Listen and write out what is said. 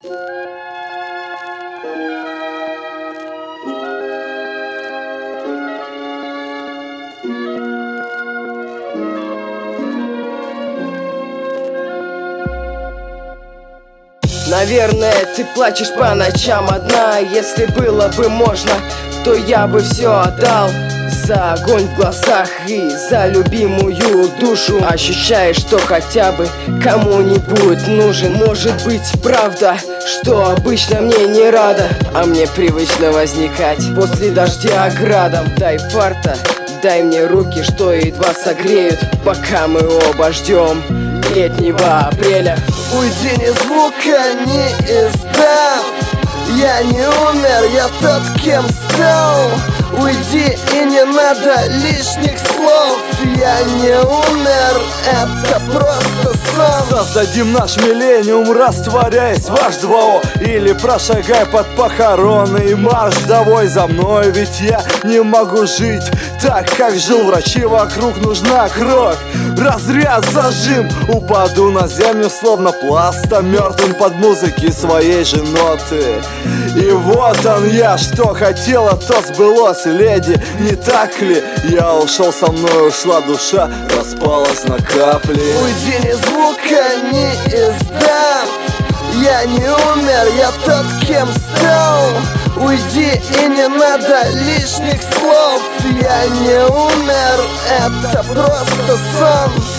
Наверное, ты плачешь по ночам одна. Если было бы можно, то я бы все отдал за огонь в глазах и за любимую душу. Ощущаешь, что хотя бы кому-нибудь нужен. Может быть, правда, что обычно мне не рада, а мне привычно возникать после дождя градом. Дай фарта, дай мне руки, что едва согреют, пока мы оба ждем летнего апреля. Уйди, ни звука не издав. Я не умер, я тот, кем стал. Уйди, и не надо лишних слов. Я не умер, это просто сон. Создадим наш миллениум, растворяясь в H2O. Или прошагай под похоронный марш домой за мной. Ведь я не могу жить так, как жил. Врачи вокруг, нужна кровь. Разряд, зажим, упаду на землю, словно пластом мертвым под музыки своей же ноты. И вот он я, что хотела, то сбылось, леди, не так ли? Я ушел, со мной ушла душа, распалась на капли. Уйди, ни звука не издав. Я не умер, я тот, кем стал. Уйди, и не надо лишних слов. Я не умер, это просто сон.